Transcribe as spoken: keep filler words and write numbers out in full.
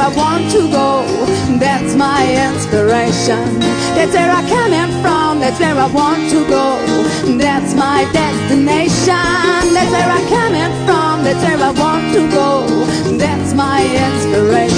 I want to go. That's my inspiration. That's where I'm coming from. That's where I want to go. That's my destination. That's where I'm coming from. That's where I want to go. That's my inspiration.